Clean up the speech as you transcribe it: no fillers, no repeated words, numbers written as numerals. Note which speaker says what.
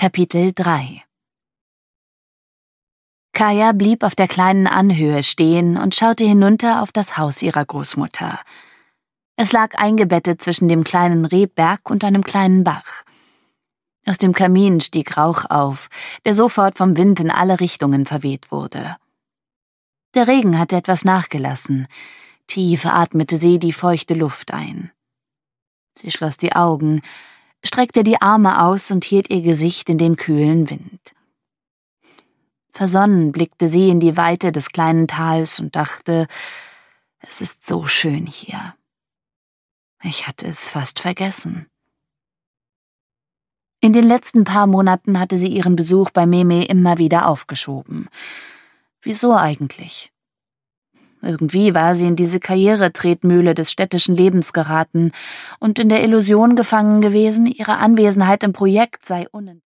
Speaker 1: Kapitel 3 Kaya blieb auf der kleinen Anhöhe stehen und schaute hinunter auf das Haus ihrer Großmutter. Es lag eingebettet zwischen dem kleinen Rebberg und einem kleinen Bach. Aus dem Kamin stieg Rauch auf, der sofort vom Wind in alle Richtungen verweht wurde. Der Regen hatte etwas nachgelassen. Tief atmete sie die feuchte Luft ein. Sie schloss die Augen, streckte die Arme aus und hielt ihr Gesicht in den kühlen Wind. Versonnen blickte sie in die Weite des kleinen Tals und dachte, es ist so schön hier. Ich hatte es fast vergessen. In den letzten paar Monaten hatte sie ihren Besuch bei Meme immer wieder aufgeschoben. Wieso eigentlich? Irgendwie war sie in diese Karrieretretmühle des städtischen Lebens geraten und in der Illusion gefangen gewesen, ihre Anwesenheit im Projekt sei